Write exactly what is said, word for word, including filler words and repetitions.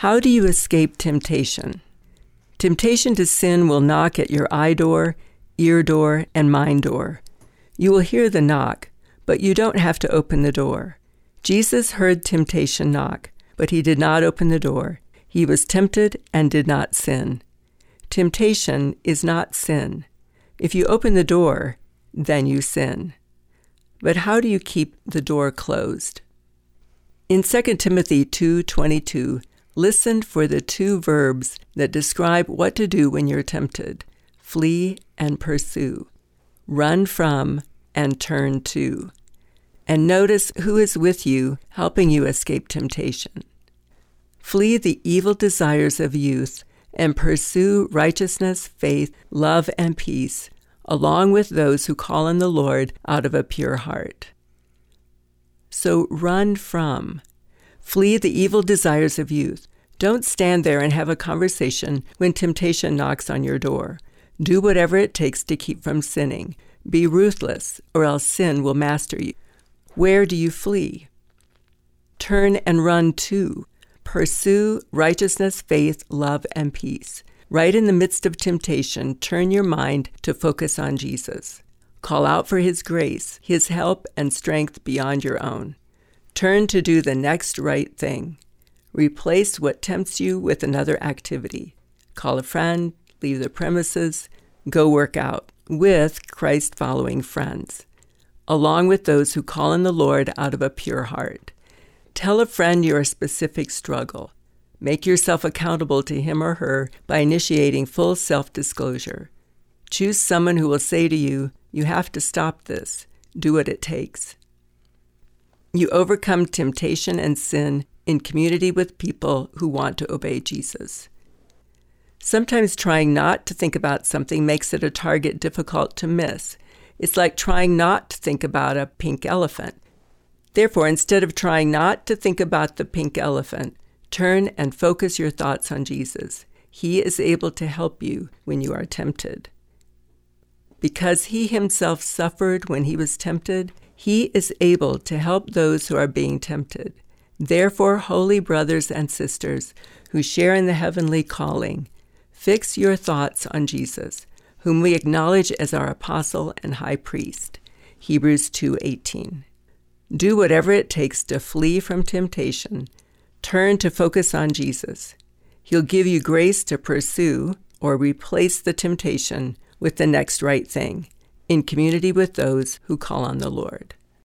How do you escape temptation? Temptation to sin will knock at your eye door, ear door, and mind door. You will hear the knock, but you don't have to open the door. Jesus heard temptation knock, but he did not open the door. He was tempted and did not sin. Temptation is not sin. If you open the door, then you sin. But how do you keep the door closed? In Second Timothy two twenty-two, listen for the two verbs that describe what to do when you're tempted: flee and pursue, run from and turn to. And notice who is with you, helping you escape temptation. Flee the evil desires of youth and pursue righteousness, faith, love, and peace, along with those who call on the Lord out of a pure heart. So run from. Flee the evil desires of youth. Don't stand there and have a conversation when temptation knocks on your door. Do whatever it takes to keep from sinning. Be ruthless, or else sin will master you. Where do you flee? Turn and run to. Pursue righteousness, faith, love, and peace. Right in the midst of temptation, turn your mind to focus on Jesus. Call out for his grace, his help, and strength beyond your own. Turn to do the next right thing. Replace what tempts you with another activity. Call a friend, leave the premises, go work out with Christ-following friends, along with those who call on the Lord out of a pure heart. Tell a friend your specific struggle. Make yourself accountable to him or her by initiating full self-disclosure. Choose someone who will say to you, "You have to stop this. Do what it takes." You overcome temptation and sin in community with people who want to obey Jesus. Sometimes trying not to think about something makes it a target difficult to miss. It's like trying not to think about a pink elephant. Therefore, instead of trying not to think about the pink elephant, turn and focus your thoughts on Jesus. He is able to help you when you are tempted. Because he himself suffered when he was tempted, he is able to help those who are being tempted. Therefore, holy brothers and sisters who share in the heavenly calling, fix your thoughts on Jesus, whom we acknowledge as our apostle and high priest. Hebrews two eighteen. Do whatever it takes to flee from temptation. Turn to focus on Jesus. He'll give you grace to pursue or replace the temptation with the next right thing, in community with those who call on the Lord.